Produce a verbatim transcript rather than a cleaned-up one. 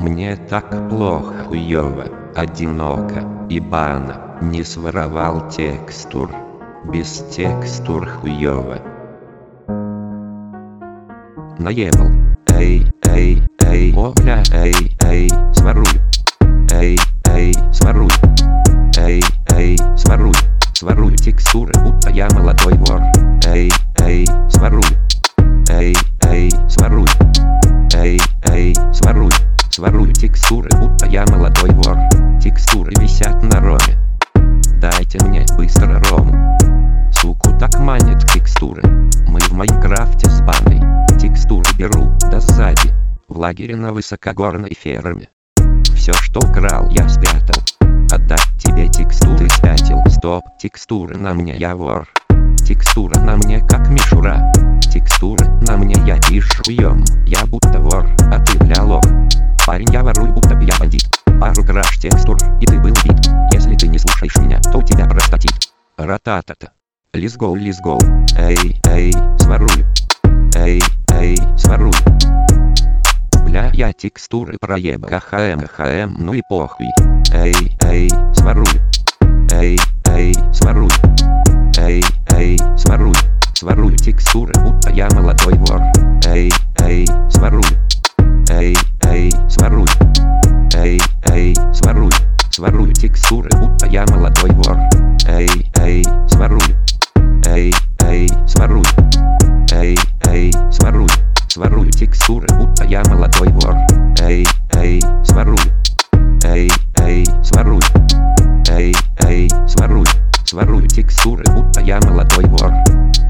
Мне так плохо, хуёво, одиноко, ибано, не своровал текстур. Без текстур хуёво. Наебал. Эй, эй, эй, о бля, эй, эй, своруй. Эй, эй, своруй. Эй, эй, своруй. Своруй текстуры, будто я молодой вор. Эй, эй, своруй. Эй, эй, своруй. Эй, эй, своруй. Своруй текстуры, будто я молодой вор. Текстуры висят на роме. Дайте мне быстро рому. Суку так манят текстуры. Мы в Майнкрафте с бандой. Текстуры беру, да сзади. В лагере на высокогорной ферме. Все, что украл, я спрятал. Отдать тебе текстуры, спятил. Стоп, текстуры на мне, я вор. Текстура на мне как мишура. Текстуры на мне, я пишу ем. Я будто вор, а ты бля лох. Парень, я ворую, будто бы я бандит. Пару краш текстур, и ты был бит. Если ты не слушаешь меня, то у тебя простатит. Рататата. Let's go, let's go. Эй, эй, своруй. Эй, эй, своруй. Бля, я текстуры проеба. ХМ, ХМ, ну и похуй. Эй, эй, своруй. Эй, эй, своруй. Эй, эй, своруй. Своруй текстуры, будто я молодой вор. Эй, эй, своруй. Эй, эй, своруй. Эй, эй, своруй. Своруй текстуры, будто я молодой вор. Эй, эй, своруй. Эй, эй, своруй. Эй, эй, своруй. Своруй текстуры, будто я молодой вор. Эй, эй, своруй. Эй, эй, своруй. Эй, эй, своруй. Своруй текстуры, будто я молодой вор.